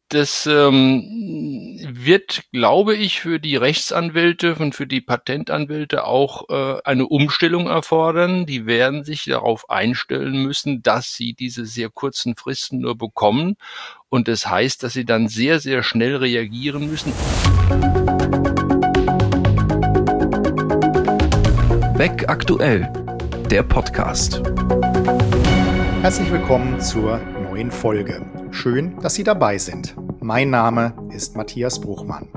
Das wird, glaube ich, für die Rechtsanwälte und für die Patentanwälte auch eine Umstellung erfordern. Die werden sich darauf einstellen müssen, dass sie diese sehr kurzen Fristen nur bekommen. Und das heißt, dass sie dann sehr, sehr schnell reagieren müssen. Beck aktuell, der Podcast. Herzlich willkommen zur neuen Folge. Schön, dass Sie dabei sind. Mein Name ist Matthias Bruchmann.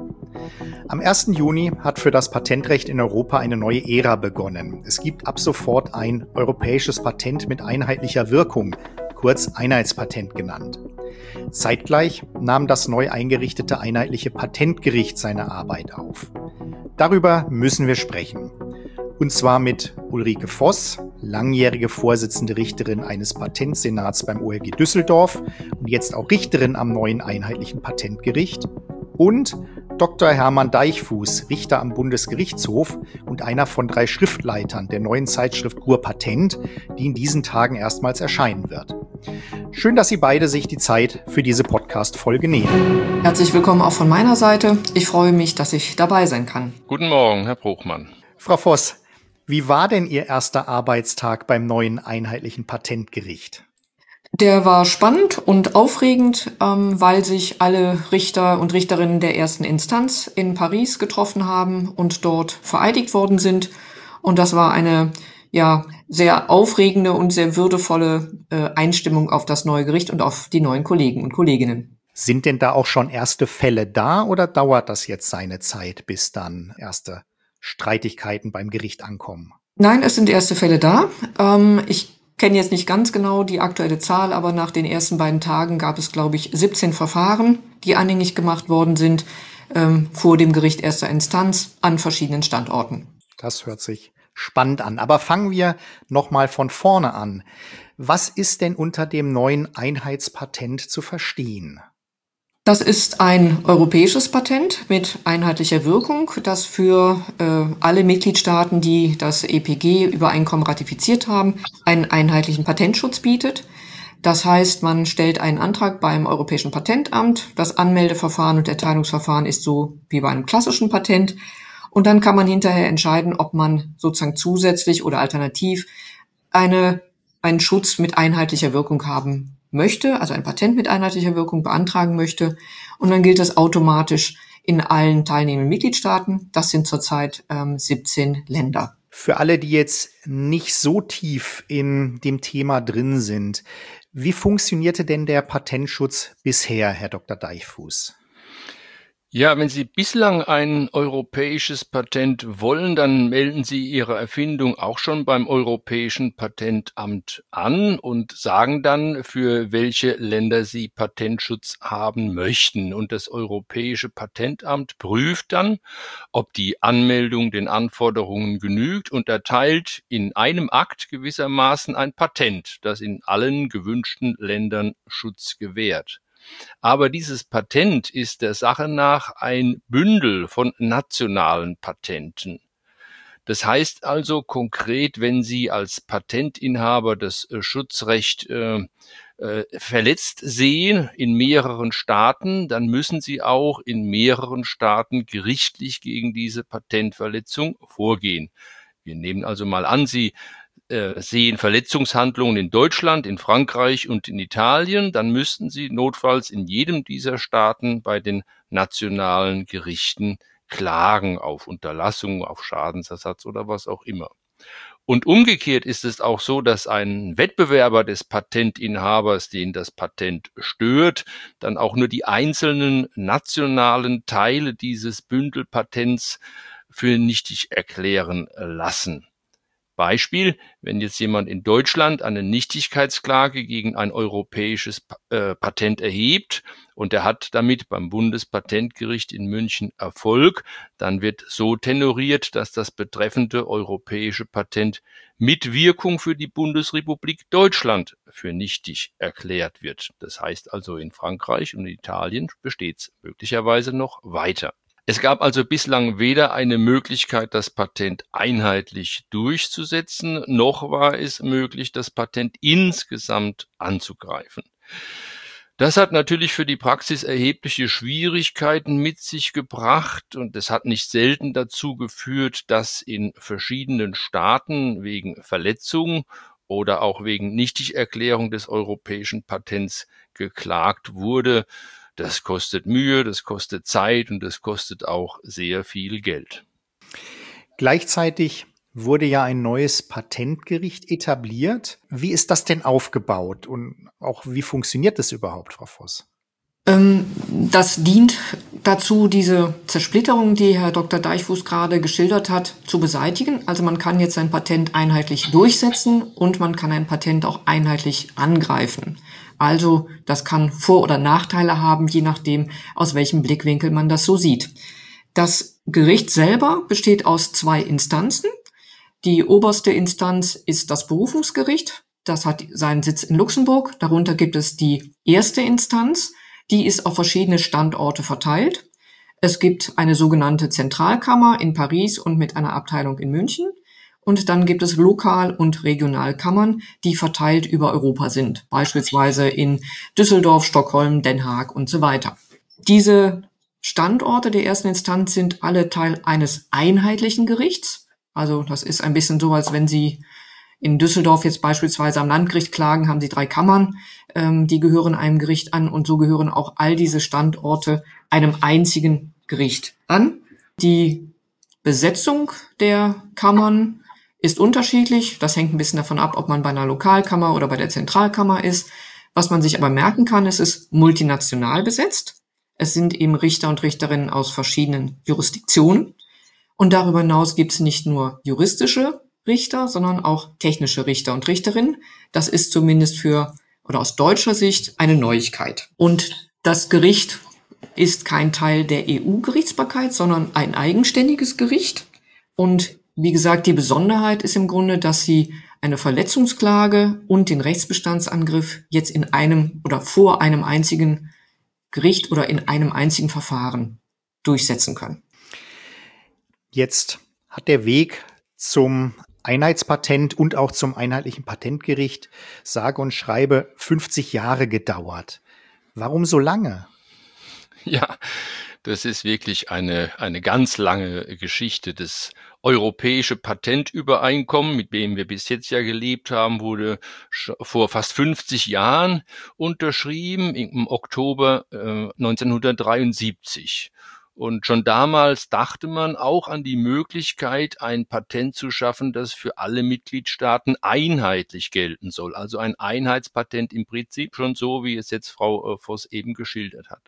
Am 1. Juni hat für das Patentrecht in Europa eine neue Ära begonnen. Es gibt ab sofort ein europäisches Patent mit einheitlicher Wirkung, kurz Einheitspatent genannt. Zeitgleich nahm das neu eingerichtete einheitliche Patentgericht seine Arbeit auf. Darüber müssen wir sprechen. Und zwar mit Ulrike Voss, langjährige Vorsitzende Richterin eines Patentsenats beim OLG Düsseldorf und jetzt auch Richterin am neuen einheitlichen Patentgericht, und Dr. Hermann Deichfuß, Richter am Bundesgerichtshof und einer von 3 Schriftleitern der neuen Zeitschrift Gur-Patent, die in diesen Tagen erstmals erscheinen wird. Schön, dass Sie beide sich die Zeit für diese Podcast-Folge nehmen. Herzlich willkommen auch von meiner Seite. Ich freue mich, dass ich dabei sein kann. Guten Morgen, Herr Bruchmann. Frau Voss, wie war denn Ihr erster Arbeitstag beim neuen einheitlichen Patentgericht? Der war spannend und aufregend, weil sich alle Richter und Richterinnen der ersten Instanz in Paris getroffen haben und dort vereidigt worden sind. Und das war eine sehr aufregende und sehr würdevolle Einstimmung auf das neue Gericht und auf die neuen Kollegen und Kolleginnen. Sind denn da auch schon erste Fälle da oder dauert das jetzt seine Zeit, bis dann erste Streitigkeiten beim Gericht ankommen? Nein, es sind erste Fälle da. Ich kenne jetzt nicht ganz genau die aktuelle Zahl, aber nach den ersten beiden Tagen gab es, glaube ich, 17 Verfahren, die anhängig gemacht worden sind, vor dem Gericht erster Instanz an verschiedenen Standorten. Das hört sich spannend an. Aber fangen wir nochmal von vorne an. Was ist denn unter dem neuen Einheitspatent zu verstehen? Das ist ein europäisches Patent mit einheitlicher Wirkung, das für alle Mitgliedstaaten, die das EPG-Übereinkommen ratifiziert haben, einen einheitlichen Patentschutz bietet. Das heißt, man stellt einen Antrag beim Europäischen Patentamt. Das Anmeldeverfahren und Erteilungsverfahren ist so wie bei einem klassischen Patent. Und dann kann man hinterher entscheiden, ob man sozusagen zusätzlich oder alternativ einen Schutz mit einheitlicher Wirkung haben möchte, also ein Patent mit einheitlicher Wirkung beantragen möchte. Und dann gilt das automatisch in allen teilnehmenden Mitgliedstaaten. Das sind zurzeit 17 Länder. Für alle, die jetzt nicht so tief in dem Thema drin sind, wie funktionierte denn der Patentschutz bisher, Herr Dr. Deichfuß? Ja, wenn Sie bislang ein europäisches Patent wollen, dann melden Sie Ihre Erfindung auch schon beim Europäischen Patentamt an und sagen dann, für welche Länder Sie Patentschutz haben möchten. Und das Europäische Patentamt prüft dann, ob die Anmeldung den Anforderungen genügt, und erteilt in einem Akt gewissermaßen ein Patent, das in allen gewünschten Ländern Schutz gewährt. Aber dieses Patent ist der Sache nach ein Bündel von nationalen Patenten. Das heißt also konkret, wenn Sie als Patentinhaber das Schutzrecht verletzt sehen in mehreren Staaten, dann müssen Sie auch in mehreren Staaten gerichtlich gegen diese Patentverletzung vorgehen. Wir nehmen also mal an, Sie sehen Verletzungshandlungen in Deutschland, in Frankreich und in Italien, dann müssten Sie notfalls in jedem dieser Staaten bei den nationalen Gerichten klagen auf Unterlassung, auf Schadensersatz oder was auch immer. Und umgekehrt ist es auch so, dass ein Wettbewerber des Patentinhabers, den das Patent stört, dann auch nur die einzelnen nationalen Teile dieses Bündelpatents für nichtig erklären lassen. Beispiel, wenn jetzt jemand in Deutschland eine Nichtigkeitsklage gegen ein europäisches Patent erhebt und er hat damit beim Bundespatentgericht in München Erfolg, dann wird so tenoriert, dass das betreffende europäische Patent mit Wirkung für die Bundesrepublik Deutschland für nichtig erklärt wird. Das heißt also, in Frankreich und Italien besteht es möglicherweise noch weiter. Es gab also bislang weder eine Möglichkeit, das Patent einheitlich durchzusetzen, noch war es möglich, das Patent insgesamt anzugreifen. Das hat natürlich für die Praxis erhebliche Schwierigkeiten mit sich gebracht und es hat nicht selten dazu geführt, dass in verschiedenen Staaten wegen Verletzung oder auch wegen Nichtigerklärung des europäischen Patents geklagt wurde. Das kostet Mühe, das kostet Zeit und das kostet auch sehr viel Geld. Gleichzeitig wurde ja ein neues Patentgericht etabliert. Wie ist das denn aufgebaut und auch wie funktioniert das überhaupt, Frau Voss? Das dient dazu, diese Zersplitterung, die Herr Dr. Deichfuß gerade geschildert hat, zu beseitigen. Also man kann jetzt ein Patent einheitlich durchsetzen und man kann ein Patent auch einheitlich angreifen. Also das kann Vor- oder Nachteile haben, je nachdem, aus welchem Blickwinkel man das so sieht. Das Gericht selber besteht aus 2 Instanzen. Die oberste Instanz ist das Berufungsgericht. Das hat seinen Sitz in Luxemburg. Darunter gibt es die erste Instanz. Die ist auf verschiedene Standorte verteilt. Es gibt eine sogenannte Zentralkammer in Paris und mit einer Abteilung in München. Und dann gibt es Lokal- und Regionalkammern, die verteilt über Europa sind. Beispielsweise in Düsseldorf, Stockholm, Den Haag und so weiter. Diese Standorte der ersten Instanz sind alle Teil eines einheitlichen Gerichts. Also das ist ein bisschen so, als wenn Sie in Düsseldorf jetzt beispielsweise am Landgericht klagen, haben Sie 3 Kammern, die gehören einem Gericht an und so gehören auch all diese Standorte einem einzigen Gericht an. Die Besetzung der Kammern ist unterschiedlich. Das hängt ein bisschen davon ab, ob man bei einer Lokalkammer oder bei der Zentralkammer ist. Was man sich aber merken kann, es ist multinational besetzt. Es sind eben Richter und Richterinnen aus verschiedenen Jurisdiktionen. Und darüber hinaus gibt es nicht nur juristische Richter, sondern auch technische Richter und Richterinnen. Das ist zumindest aus deutscher Sicht eine Neuigkeit. Und das Gericht ist kein Teil der EU-Gerichtsbarkeit, sondern ein eigenständiges Gericht. Und wie gesagt, die Besonderheit ist im Grunde, dass sie eine Verletzungsklage und den Rechtsbestandsangriff jetzt in einem oder vor einem einzigen Gericht oder in einem einzigen Verfahren durchsetzen können. Jetzt hat der Weg zum Einheitspatent und auch zum einheitlichen Patentgericht sage und schreibe 50 Jahre gedauert. Warum so lange? Ja, das ist wirklich eine ganz lange Geschichte. Das europäische Patentübereinkommen, mit dem wir bis jetzt ja gelebt haben, wurde vor fast 50 Jahren unterschrieben, im Oktober 1973. Und schon damals dachte man auch an die Möglichkeit, ein Patent zu schaffen, das für alle Mitgliedstaaten einheitlich gelten soll. Also ein Einheitspatent im Prinzip schon so, wie es jetzt Frau Voss eben geschildert hat.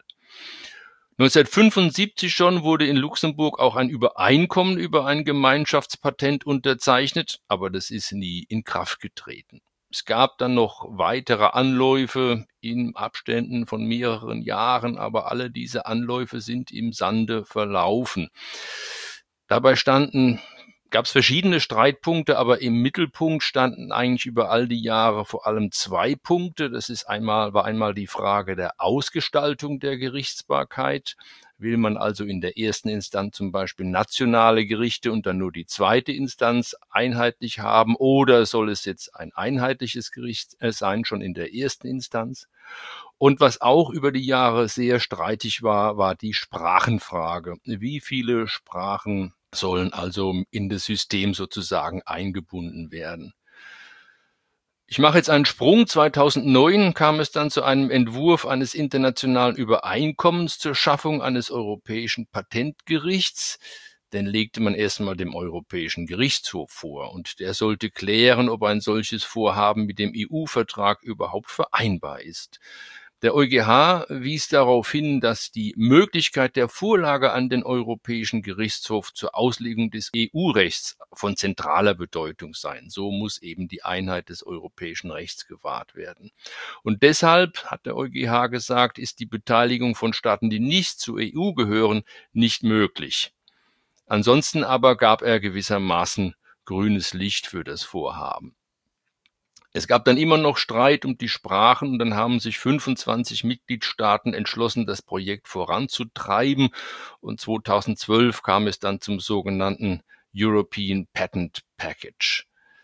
1975 schon wurde in Luxemburg auch ein Übereinkommen über ein Gemeinschaftspatent unterzeichnet, aber das ist nie in Kraft getreten. Es gab dann noch weitere Anläufe in Abständen von mehreren Jahren, aber alle diese Anläufe sind im Sande verlaufen. Dabei gab es verschiedene Streitpunkte, aber im Mittelpunkt standen eigentlich über all die Jahre vor allem 2 Punkte. Das war einmal die Frage der Ausgestaltung der Gerichtsbarkeit. Will man also in der ersten Instanz zum Beispiel nationale Gerichte und dann nur die zweite Instanz einheitlich haben, oder soll es jetzt ein einheitliches Gericht sein, schon in der ersten Instanz? Und was auch über die Jahre sehr streitig war die Sprachenfrage. Wie viele Sprachen sollen also in das System sozusagen eingebunden werden? Ich mache jetzt einen Sprung. 2009 kam es dann zu einem Entwurf eines internationalen Übereinkommens zur Schaffung eines europäischen Patentgerichts. Den legte man erstmal dem Europäischen Gerichtshof vor und der sollte klären, ob ein solches Vorhaben mit dem EU-Vertrag überhaupt vereinbar ist. Der EuGH wies darauf hin, dass die Möglichkeit der Vorlage an den Europäischen Gerichtshof zur Auslegung des EU-Rechts von zentraler Bedeutung sei. So muss eben die Einheit des europäischen Rechts gewahrt werden. Und deshalb, hat der EuGH gesagt, ist die Beteiligung von Staaten, die nicht zur EU gehören, nicht möglich. Ansonsten aber gab er gewissermaßen grünes Licht für das Vorhaben. Es gab dann immer noch Streit um die Sprachen und dann haben sich 25 Mitgliedstaaten entschlossen, das Projekt voranzutreiben und 2012 kam es dann zum sogenannten European Patent Package.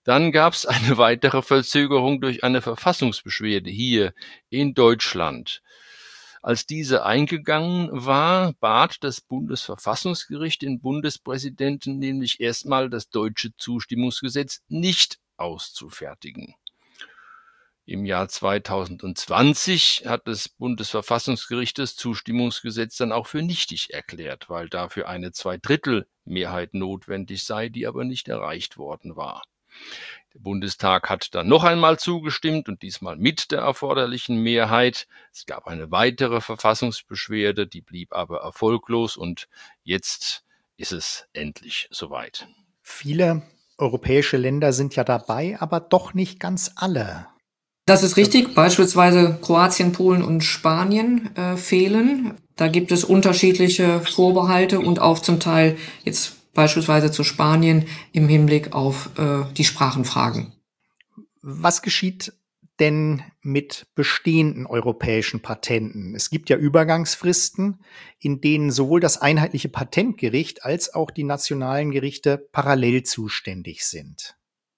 Dann gab es eine weitere Verzögerung durch eine Verfassungsbeschwerde hier in Deutschland. Als diese eingegangen war, bat das Bundesverfassungsgericht den Bundespräsidenten nämlich erstmal, das deutsche Zustimmungsgesetz nicht auszufertigen. Im Jahr 2020 hat das Bundesverfassungsgericht das Zustimmungsgesetz dann auch für nichtig erklärt, weil dafür eine Zweidrittelmehrheit notwendig sei, die aber nicht erreicht worden war. Der Bundestag hat dann noch einmal zugestimmt und diesmal mit der erforderlichen Mehrheit. Es gab eine weitere Verfassungsbeschwerde, die blieb aber erfolglos und jetzt ist es endlich soweit. Viele europäische Länder sind ja dabei, aber doch nicht ganz alle. Das ist richtig. Beispielsweise Kroatien, Polen und Spanien fehlen. Da gibt es unterschiedliche Vorbehalte und auch zum Teil jetzt beispielsweise zu Spanien im Hinblick auf die Sprachenfragen. Was geschieht denn mit bestehenden europäischen Patenten? Es gibt ja Übergangsfristen, in denen sowohl das einheitliche Patentgericht als auch die nationalen Gerichte parallel zuständig sind.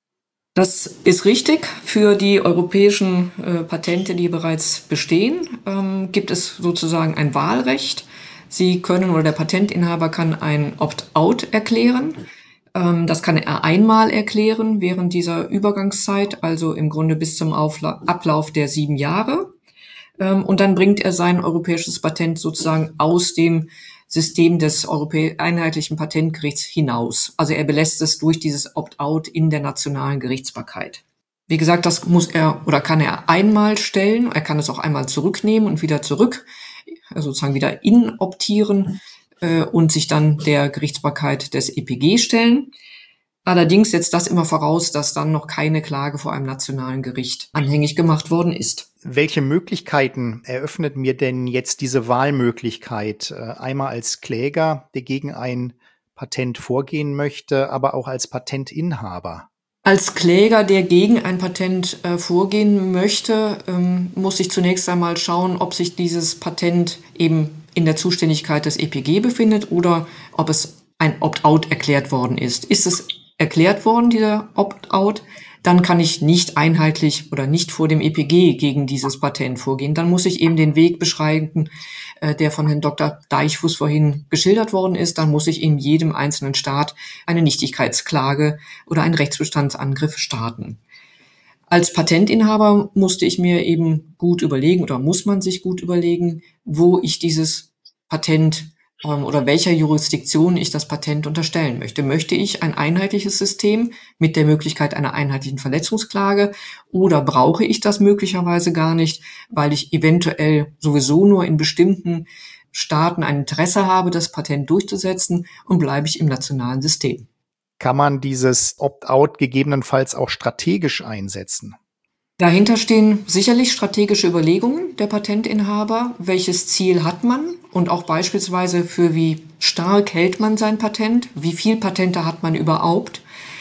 Das ist richtig. Für die europäischen Patente, die bereits bestehen, gibt es sozusagen ein Wahlrecht. Sie können oder der Patentinhaber kann ein Opt-out erklären. Das kann er einmal erklären während dieser Übergangszeit, also im Grunde bis zum Ablauf der 7 Jahre. Und dann bringt er sein europäisches Patent sozusagen aus dem System des einheitlichen Patentgerichts hinaus. Also er belässt es durch dieses Opt-out in der nationalen Gerichtsbarkeit. Wie gesagt, das muss er oder kann er einmal stellen. Er kann es auch einmal zurücknehmen und wieder zurück, sozusagen wieder inoptieren und sich dann der Gerichtsbarkeit des EPG stellen. Allerdings setzt das immer voraus, dass dann noch keine Klage vor einem nationalen Gericht anhängig gemacht worden ist. Welche Möglichkeiten eröffnet mir denn jetzt diese Wahlmöglichkeit? Einmal als Kläger, der gegen ein Patent vorgehen möchte, aber auch als Patentinhaber. Als Kläger, der gegen ein Patent vorgehen möchte, muss ich zunächst einmal schauen, ob sich dieses Patent eben in der Zuständigkeit des EPG befindet oder ob es ein Opt-out erklärt worden ist. Ist es erklärt worden, dieser Opt-out, dann kann ich nicht einheitlich oder nicht vor dem EPG gegen dieses Patent vorgehen. Dann muss ich eben den Weg beschreiten, der von Herrn Dr. Deichfuß vorhin geschildert worden ist. Dann muss ich in jedem einzelnen Staat eine Nichtigkeitsklage oder einen Rechtsbestandsangriff starten. Als Patentinhaber musste ich mir eben gut überlegen oder muss man sich gut überlegen, wo ich dieses Patent oder welcher Jurisdiktion ich das Patent unterstellen möchte. Möchte ich ein einheitliches System mit der Möglichkeit einer einheitlichen Verletzungsklage oder brauche ich das möglicherweise gar nicht, weil ich eventuell sowieso nur in bestimmten Staaten ein Interesse habe, das Patent durchzusetzen und bleibe ich im nationalen System? Kann man dieses Opt-out gegebenenfalls auch strategisch einsetzen? Dahinter stehen sicherlich strategische Überlegungen der Patentinhaber. Welches Ziel hat man? Und auch beispielsweise für wie stark hält man sein Patent? Wie viel Patente hat man überhaupt?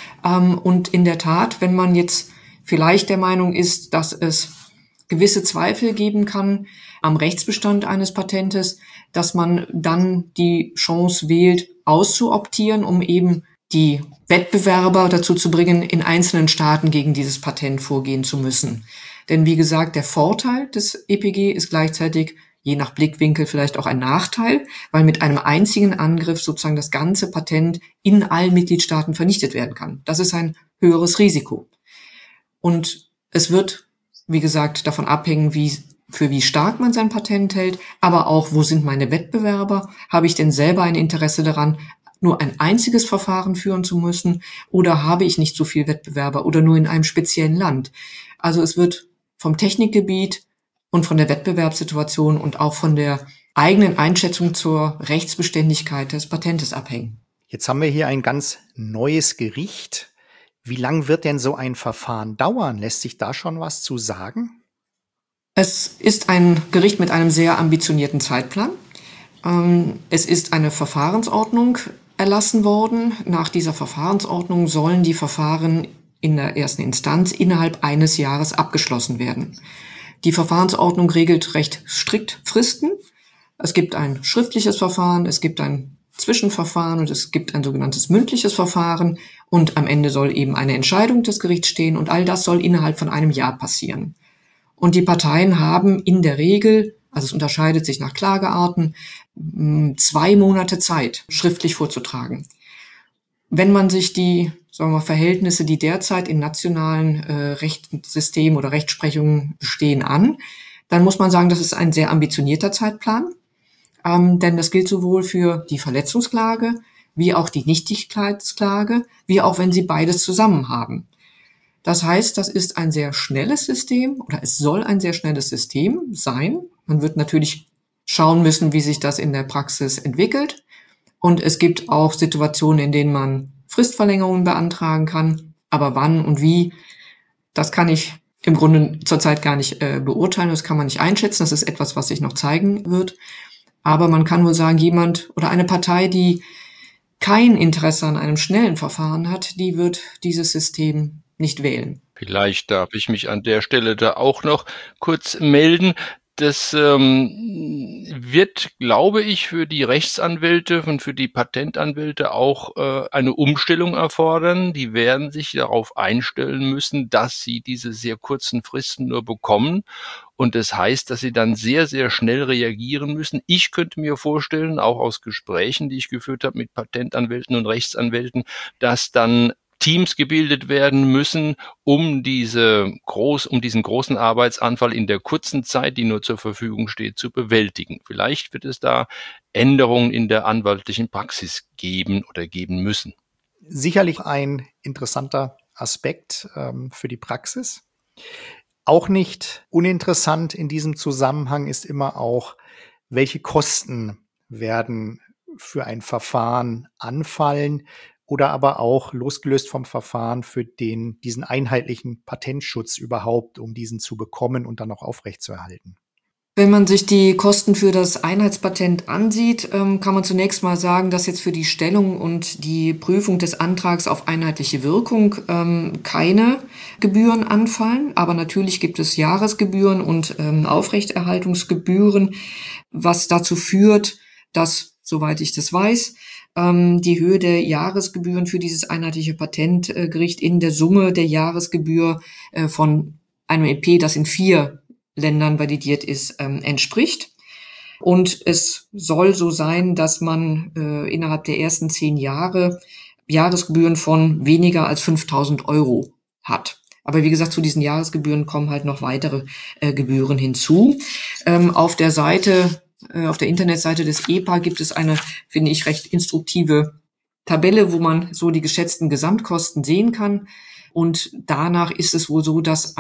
Und in der Tat, wenn man jetzt vielleicht der Meinung ist, dass es gewisse Zweifel geben kann am Rechtsbestand eines Patentes, dass man dann die Chance wählt, auszuoptieren, um eben die Wettbewerber dazu zu bringen, in einzelnen Staaten gegen dieses Patent vorgehen zu müssen. Denn wie gesagt, der Vorteil des EPG ist gleichzeitig, je nach Blickwinkel vielleicht auch ein Nachteil, weil mit einem einzigen Angriff sozusagen das ganze Patent in allen Mitgliedstaaten vernichtet werden kann. Das ist ein höheres Risiko. Und es wird, wie gesagt, davon abhängen, für wie stark man sein Patent hält, aber auch, wo sind meine Wettbewerber? Habe ich denn selber ein Interesse daran, nur ein einziges Verfahren führen zu müssen oder habe ich nicht so viel Wettbewerber oder nur in einem speziellen Land? Also es wird vom Technikgebiet und von der Wettbewerbssituation und auch von der eigenen Einschätzung zur Rechtsbeständigkeit des Patentes abhängen. Jetzt haben wir hier ein ganz neues Gericht. Wie lang wird denn so ein Verfahren dauern? Lässt sich da schon was zu sagen? Es ist ein Gericht mit einem sehr ambitionierten Zeitplan. Es ist eine Verfahrensordnung erlassen worden. Nach dieser Verfahrensordnung sollen die Verfahren in der ersten Instanz innerhalb eines Jahres abgeschlossen werden. Die Verfahrensordnung regelt recht strikt Fristen. Es gibt ein schriftliches Verfahren, es gibt ein Zwischenverfahren und es gibt ein sogenanntes mündliches Verfahren und am Ende soll eben eine Entscheidung des Gerichts stehen und all das soll innerhalb von einem Jahr passieren. Und die Parteien haben in der Regel, also es unterscheidet sich nach Klagearten, 2 Monate Zeit, schriftlich vorzutragen. Wenn man sich die, sagen wir mal, Verhältnisse, die derzeit in nationalen Rechtssystemen oder Rechtsprechungen bestehen, an, dann muss man sagen, das ist ein sehr ambitionierter Zeitplan. Denn das gilt sowohl für die Verletzungsklage, wie auch die Nichtigkeitsklage, wie auch wenn sie beides zusammen haben. Das heißt, das ist ein sehr schnelles System oder es soll ein sehr schnelles System sein. Man wird natürlich schauen müssen, wie sich das in der Praxis entwickelt. Und es gibt auch Situationen, in denen man Fristverlängerungen beantragen kann. Aber wann und wie, das kann ich im Grunde zurzeit gar nicht beurteilen. Das kann man nicht einschätzen. Das ist etwas, was sich noch zeigen wird. Aber man kann wohl sagen, jemand oder eine Partei, die kein Interesse an einem schnellen Verfahren hat, die wird dieses System nicht wählen. Vielleicht darf ich mich an der Stelle da auch noch kurz melden. Das wird, glaube ich, für die Rechtsanwälte und für die Patentanwälte auch eine Umstellung erfordern. Die werden sich darauf einstellen müssen, dass sie diese sehr kurzen Fristen nur bekommen. Und das heißt, dass sie dann sehr, sehr schnell reagieren müssen. Ich könnte mir vorstellen, auch aus Gesprächen, die ich geführt habe mit Patentanwälten und Rechtsanwälten, dass dann Teams gebildet werden müssen, um diesen großen Arbeitsanfall in der kurzen Zeit, die nur zur Verfügung steht, zu bewältigen. Vielleicht wird es da Änderungen in der anwaltlichen Praxis geben oder geben müssen. Sicherlich ein interessanter Aspekt für die Praxis. Auch nicht uninteressant in diesem Zusammenhang ist immer auch, welche Kosten werden für ein Verfahren anfallen oder aber auch losgelöst vom Verfahren für diesen einheitlichen Patentschutz überhaupt, um diesen zu bekommen und dann auch aufrechtzuerhalten. Wenn man sich die Kosten für das Einheitspatent ansieht, kann man zunächst mal sagen, dass jetzt für die Stellung und die Prüfung des Antrags auf einheitliche Wirkung keine Gebühren anfallen. Aber natürlich gibt es Jahresgebühren und Aufrechterhaltungsgebühren, was dazu führt, dass, soweit ich das weiß, die Höhe der Jahresgebühren für dieses einheitliche Patentgericht in der Summe der Jahresgebühr von einem EP, das in 4 Ländern validiert ist, entspricht. Und es soll so sein, dass man innerhalb der ersten 10 Jahre Jahresgebühren von weniger als 5.000 Euro hat. Aber wie gesagt, zu diesen Jahresgebühren kommen halt noch weitere Gebühren hinzu. Auf der Internetseite des EPA gibt es eine, finde ich, recht instruktive Tabelle, wo man so die geschätzten Gesamtkosten sehen kann. Und danach ist es wohl so, dass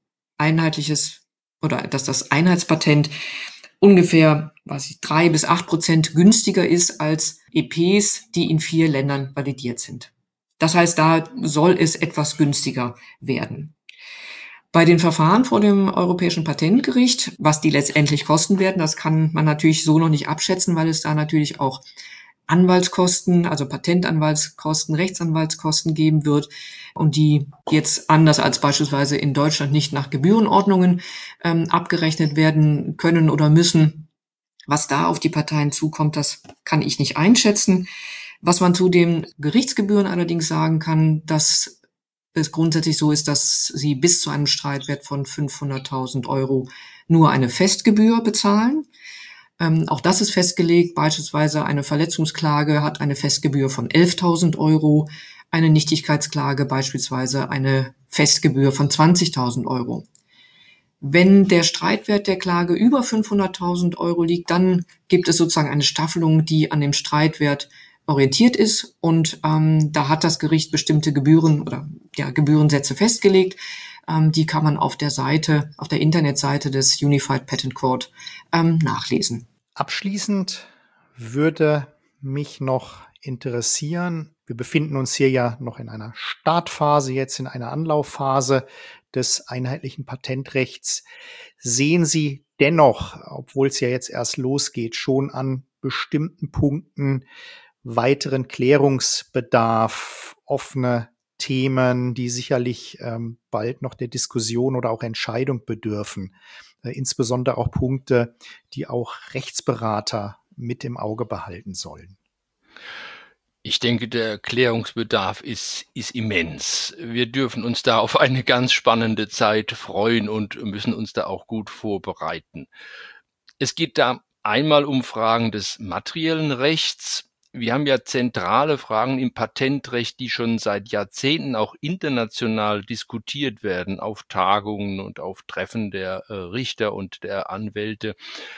dass das Einheitspatent ungefähr 3-8% günstiger ist als EPs, die in 4 Ländern validiert sind. Das heißt, da soll es etwas günstiger werden. Bei den Verfahren vor dem Europäischen Patentgericht, was die letztendlich kosten werden, das kann man natürlich so noch nicht abschätzen, weil es da natürlich auch Anwaltskosten, also Patentanwaltskosten, Rechtsanwaltskosten geben wird und die jetzt anders als beispielsweise in Deutschland nicht nach Gebührenordnungen abgerechnet werden können oder müssen. Was da auf die Parteien zukommt, das kann ich nicht einschätzen. Was man zu den Gerichtsgebühren allerdings sagen kann, dass es grundsätzlich so ist, dass sie bis zu einem Streitwert von 500.000 Euro nur eine Festgebühr bezahlen. Auch das ist festgelegt. Beispielsweise eine Verletzungsklage hat eine Festgebühr von 11.000 Euro, eine Nichtigkeitsklage beispielsweise eine Festgebühr von 20.000 Euro. Wenn der Streitwert der Klage über 500.000 Euro liegt, dann gibt es sozusagen eine Staffelung, die an dem Streitwert orientiert ist. Und da hat das Gericht bestimmte Gebührensätze festgelegt. Die kann man auf der Internetseite des Unified Patent Court nachlesen. Abschließend würde mich noch interessieren, wir befinden uns hier ja noch in einer Startphase, jetzt in einer Anlaufphase des einheitlichen Patentrechts. Sehen Sie dennoch, obwohl es ja jetzt erst losgeht, schon an bestimmten Punkten weiteren Klärungsbedarf, offene Themen, die sicherlich bald noch der Diskussion oder auch Entscheidung bedürfen? Insbesondere auch Punkte, die auch Rechtsberater mit im Auge behalten sollen. Ich denke, der Klärungsbedarf ist immens. Wir dürfen uns da auf eine ganz spannende Zeit freuen und müssen uns da auch gut vorbereiten. Es geht da einmal um Fragen des materiellen Rechts. Wir haben ja zentrale Fragen im Patentrecht, die schon seit Jahrzehnten auch international diskutiert werden, auf Tagungen und auf Treffen der Richter und der Anwälte.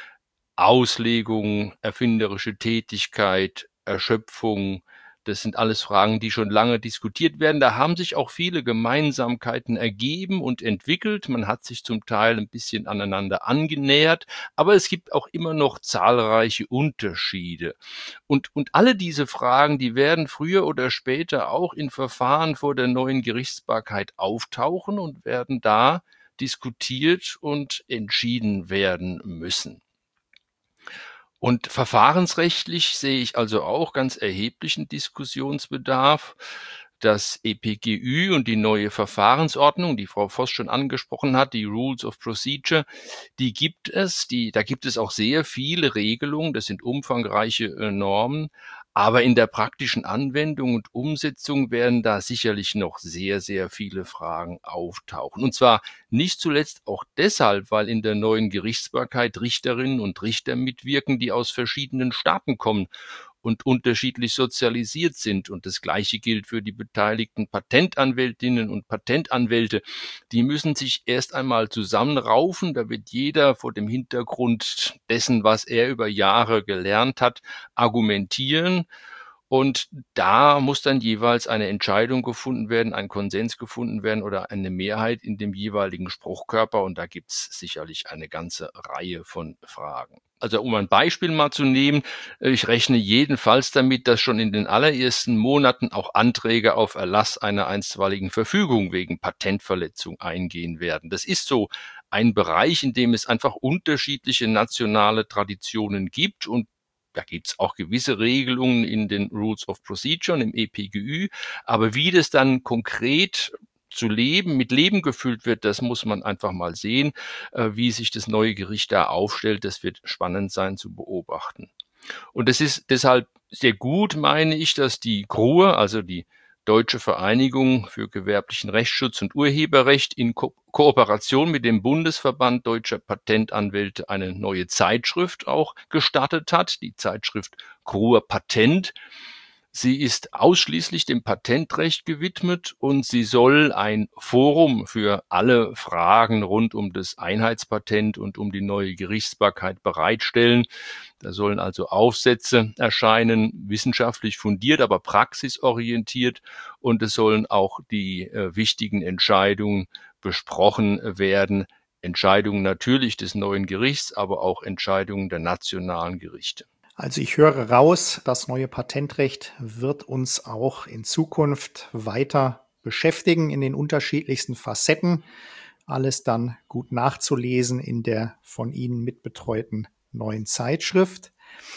Auslegung, erfinderische Tätigkeit, Erschöpfung, das sind alles Fragen, die schon lange diskutiert werden. Da haben sich auch viele Gemeinsamkeiten ergeben und entwickelt. Man hat sich zum Teil ein bisschen aneinander angenähert, aber es gibt auch immer noch zahlreiche Unterschiede. Und alle diese Fragen, die werden früher oder später auch in Verfahren vor der neuen Gerichtsbarkeit auftauchen und werden da diskutiert und entschieden werden müssen. Und verfahrensrechtlich sehe ich also auch ganz erheblichen Diskussionsbedarf. Das EPGÜ und die neue Verfahrensordnung, die Frau Voss schon angesprochen hat, die Rules of Procedure, die gibt es. Da gibt es auch sehr viele Regelungen. Das sind umfangreiche Normen. Aber in der praktischen Anwendung und Umsetzung werden da sicherlich noch sehr, sehr viele Fragen auftauchen. Und zwar nicht zuletzt auch deshalb, weil in der neuen Gerichtsbarkeit Richterinnen und Richter mitwirken, die aus verschiedenen Staaten kommen und unterschiedlich sozialisiert sind. Und das Gleiche gilt für die beteiligten Patentanwältinnen und Patentanwälte. Die müssen sich erst einmal zusammenraufen. Da wird jeder vor dem Hintergrund dessen, was er über Jahre gelernt hat, argumentieren. Und da muss dann jeweils eine Entscheidung gefunden werden, ein Konsens gefunden werden oder eine Mehrheit in dem jeweiligen Spruchkörper. Und da gibt es sicherlich eine ganze Reihe von Fragen. Also um ein Beispiel mal zu nehmen, ich rechne jedenfalls damit, dass schon in den allerersten Monaten auch Anträge auf Erlass einer einstweiligen Verfügung wegen Patentverletzung eingehen werden. Das ist so ein Bereich, in dem es einfach unterschiedliche nationale Traditionen gibt und da gibt es auch gewisse Regelungen in den Rules of Procedure und im EPGÜ, aber wie das dann konkret mit Leben gefüllt wird, das muss man einfach mal sehen, wie sich das neue Gericht da aufstellt. Das wird spannend sein zu beobachten. Und es ist deshalb sehr gut, meine ich, dass die GRUE, also die Deutsche Vereinigung für gewerblichen Rechtsschutz und Urheberrecht, in Kooperation mit dem Bundesverband Deutscher Patentanwälte eine neue Zeitschrift auch gestartet hat, die Zeitschrift GRUE Patent. Sie ist ausschließlich dem Patentrecht gewidmet und sie soll ein Forum für alle Fragen rund um das Einheitspatent und um die neue Gerichtsbarkeit bereitstellen. Da sollen also Aufsätze erscheinen, wissenschaftlich fundiert, aber praxisorientiert, und es sollen auch die wichtigen Entscheidungen besprochen werden. Entscheidungen natürlich des neuen Gerichts, aber auch Entscheidungen der nationalen Gerichte. Also ich höre raus, das neue Patentrecht wird uns auch in Zukunft weiter beschäftigen in den unterschiedlichsten Facetten. Alles dann gut nachzulesen in der von Ihnen mitbetreuten neuen Zeitschrift.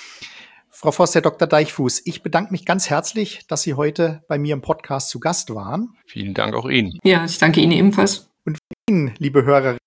Frau Voss, Herr Dr. Deichfuß, ich bedanke mich ganz herzlich, dass Sie heute bei mir im Podcast zu Gast waren. Vielen Dank auch Ihnen. Ja, ich danke Ihnen ebenfalls. Und Ihnen, liebe Hörerinnen